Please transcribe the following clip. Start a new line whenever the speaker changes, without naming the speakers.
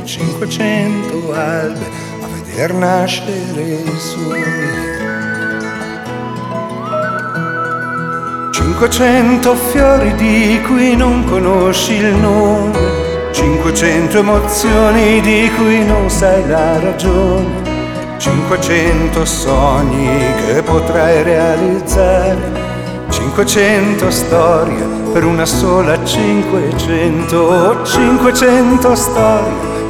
500 albe a veder nascere il sole. 500 fiori di cui non conosci il nome, 500 emozioni di cui non sai la ragione, 500 sogni che potrai realizzare, 500 storie per una sola 500 storie